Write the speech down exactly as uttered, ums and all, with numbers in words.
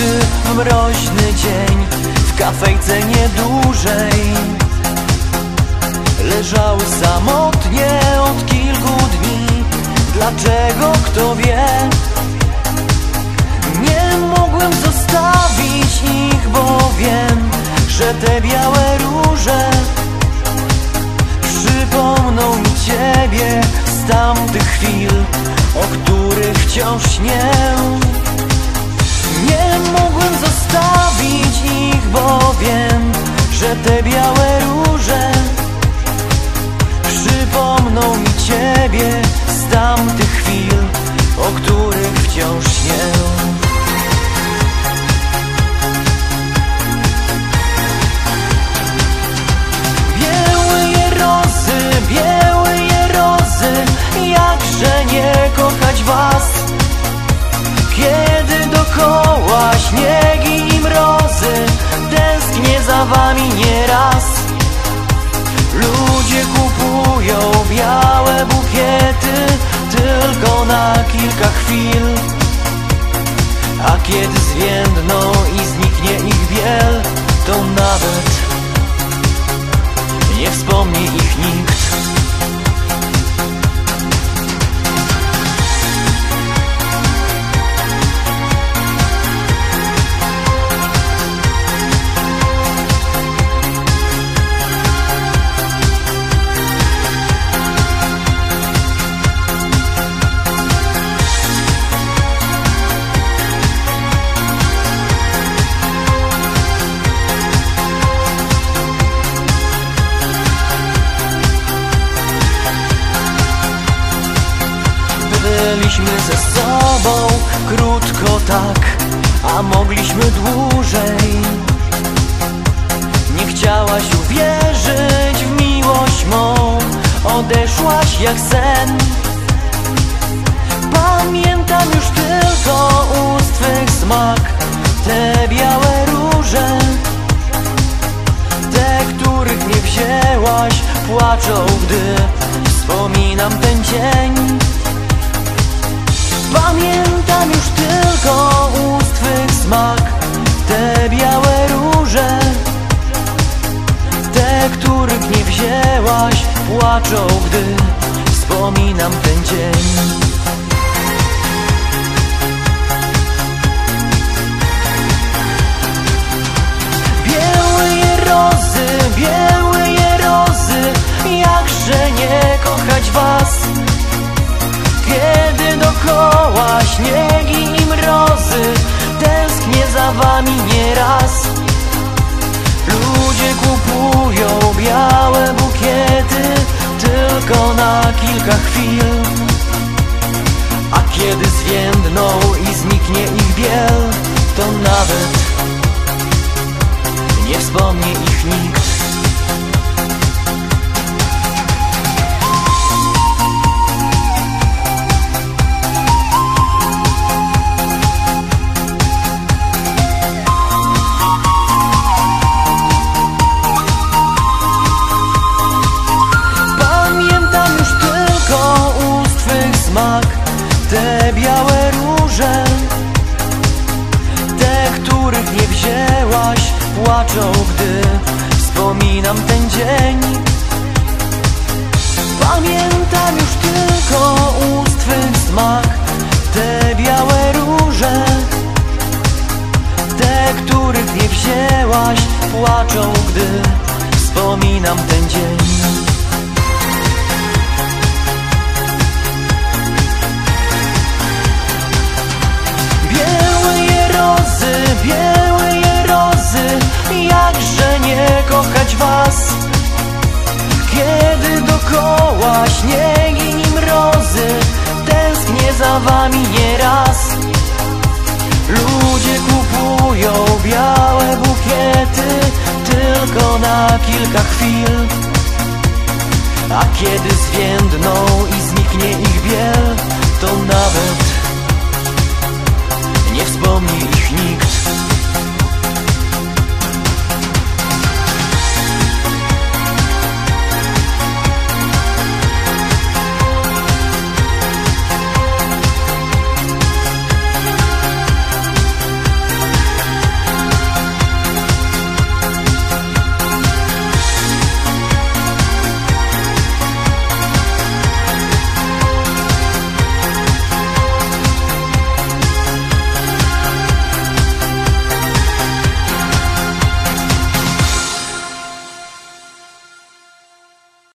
nocy, w mroźny dzień, w kafejce nie dłużej leżały samotnie od kilku dni. Dlaczego, kto wie? Nie mogłem zostawić ich, bo wiem, że te białe róże przypomną mi ciebie z tamtych chwil, o których wciąż śnię. Nie mogłem zostawić ich, bo wiem, że te białe róże przypomną mi ciebie z tamtych chwil, o których wciąż śnię. Białe je rozy, białe je rozy, jakże nie kochać was, kiedy dokoła śniegi i mrozy, tęsknię za wami nieraz. Ludzie kupują białe bukiety tylko na kilka chwil, a kiedy zwiędną i zniknie ich biel, to nawet nie wspomni ich nikt. Byliśmy ze sobą krótko tak, a mogliśmy dłużej. Nie chciałaś uwierzyć w miłość mą, odeszłaś jak sen. Pamiętam już tylko ust twych smak, te białe róże, te, których nie wzięłaś, płaczą, gdy wspominam ten dzień. Pamiętam już tylko ust twych smak, te białe róże, te, których nie wzięłaś, płaczą, gdy wspominam ten dzień. Białe je rozy, białe je rozy, jakże nie kochać was, kiedy dokoła śniegi i mrozy, tęsknię za wami nieraz. Ludzie kupują białe bukiety tylko na kilka chwil, a kiedy zwiędną i zniknie ich biel, to nawet nie wspomni ich nikt. Te białe róże, te, których nie wzięłaś, płaczą, gdy wspominam ten dzień. Pamiętam już tylko ust twych smak, te białe róże, te, których nie wzięłaś, płaczą, gdy wspominam ten dzień. Białe je rozy, jakże nie kochać was, kiedy dokoła śniegi i mrozy, tęsknię za wami nieraz. Ludzie kupują białe bukiety tylko na kilka chwil, a kiedy zwiędną i zniknie ich biel, to nawet nie wspomni ich nikt.